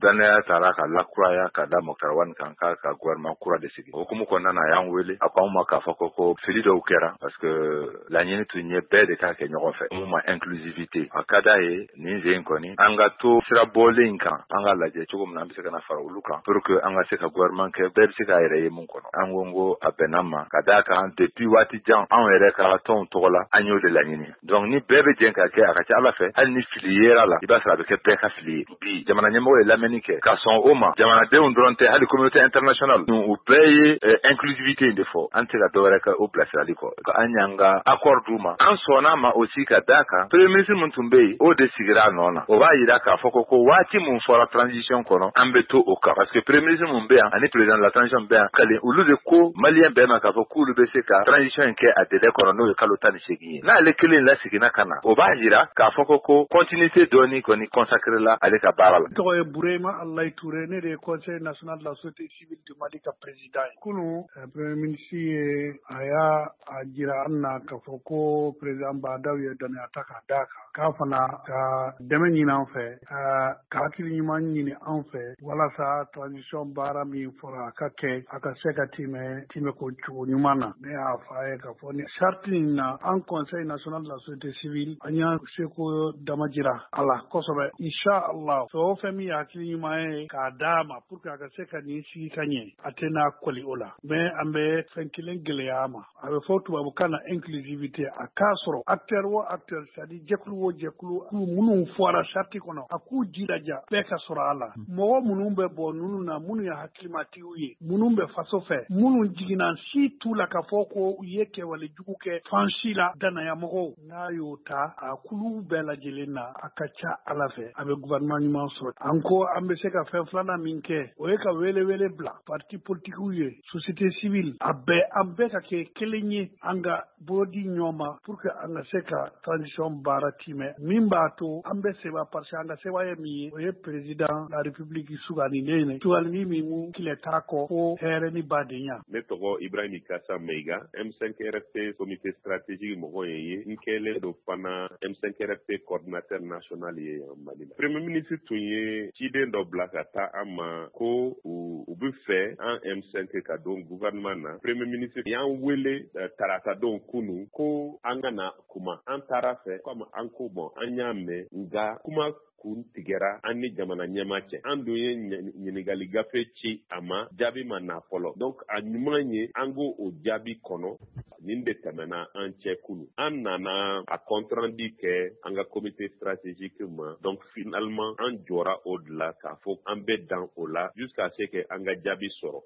danaya tara ka lakuraya ka da Moktar Wan kan ka gouvernement kura de sigi hukumu kɔnɔna na y'an wele a ko an ma k'a fɔ ko fili dɔw kɛra parce que laɲini tun ye bɛɛ de k'a kɛ ɲɔgɔn fɛ mun ma inclusivité a ka d'a ye nin zen kɔni an ka to sira bɔlen kan an ka lajɛ cogo min na an bɛ se ka na fara olu kan pour que an ka se ka gouvernement kɛ bɛɛ bɛ se k'a yɛrɛ ye mun kɔnɔ an ko n ko a bɛnna ma ka d'a kan depuis waati jan anw yɛrɛ ka tɔnw tɔgɔ la an y'o de laɲini donc ni bɛɛ bɛ jɛn ka kɛ a ka ca Ala fɛ hali ni fili yera la i b'a sɔrɔ a bɛ kɛ bɛɛ ka fili ye bi jamana ɲɛmɔgɔ ye lamɛnni kɛ ka sɔn o ma jamanadenw dɔrɔn tɛ hali communauté internationale u bɛɛ ye inclusivité in de fɔ an tɛ ka dɔwɛrɛ kɛ o bilasirali kɔ an y'an ka accord d'u ma an sɔnna ma aussi ka d'a kan premier ministre min tun bɛ yen o de sigira a nɔ na o b'a yira k'a fɔ ko waati mun fɔra transition kɔnɔ an bɛ to o kan parce que premier ministre mun bɛ yan ani président de la transition bɛ yan kale olu de ko maliyɛn bɛɛ ma k'a fɔ k'olu bɛ se ka transition in kɛ a délai kɔnɔ n'o ye kalo 18 ye n'ale kelen laseginna ka na o b'a yira k'a fɔ ko continuité dɔɔni kɔni consacré la ale ka baara la. tɔgɔ ye Burema Alayi Touré ne de ye conseil national de la société civile du Mali ka président ye kunu premier ministre ye a y'a jira an na k'a fɔ ko président Badaw ye dɔnniya ta k'a d'a kan k'a fana ka dɛmɛ ɲini an fɛ ka hakili ɲuman ɲini an fɛ walasa transition baara min fɔra a ka kɛ a ka se ka tɛmɛ ko cogo ɲuman na ne y'a fɔ a ye k'a fɔ ni charte in na an conseil national de la société civile an y'a seko dama jira a la kosɛbɛ inshallah fɛn o fɛn min ye hakili ɲuman ye k'a d'a ma pour que a ka se ka nin sigi ka ɲɛ a tɛna kɔli o la mais an bɛ fɛn kelen gɛlɛya a ma a bɛ fɔ tubabukan na inclusivité a k'a sɔrɔ acteur o acteur c'est-à-dire jɛkulu o jɛkulu minnu fɔra charte kɔnɔ a k'u jilaja bɛɛ ka sɔrɔ a la mɔgɔ minnu bɛ bɔ ninnu na minnu ye hakilimatigiw ye minnu bɛ faso fɛ minnu jiginna si t'u la k'a fɔ ko u ye kɛwale jugu kɛ fan si la danaya mɔgɔw n'a y'o ta a kulu bɛɛ lajɛlen na a ka ca Ala fɛ a bɛ gouvernement ɲuman sɔrɔ an ko an bɛ se ka fɛn filanan min kɛ o ye ka wele bila parti politigiw ye société civile an bɛɛ ka kɛ kelen ye an ka bolo di ɲɔgɔn ma pour que an ka se ka transition baara timɛ min b'a to an bɛ seba parce que an ka seba ye min ye o ye président la république suganilen ye sugandi min kile t'a kɔ ko hɛrɛ ni badenya. Ne tɔgɔ Ibrahim Kassa Meiga M5 RFP comité stratégique mɔgɔ ye n kɛlen do fana M5 RFP coordinateur national ye Mali la. Premier ministre tun ye ciden dɔ bila ka taa an ma ko u bɛ fɛ an M5 ka don gouvernement na premier ministre y'an wele tarata don kunu ko an ka na kuma an taara fɛ comme an ko bon an y'a mɛn nka kuma kun tigɛra an ni jamana ɲɛma cɛ an dun ye ɲininkali gafe ci a ma jaabi ma na fɔlɔ donc a ɲuman ye an k'o o jaabi kɔnɔ nin de tɛmɛna an cɛ kunu an nana a compte rendu kɛ an ka comité stratégique ma donc finalement an jɔra o de la k'a fɔ an bɛ dan o la jusqu'à ce que an ka jaabi sɔrɔ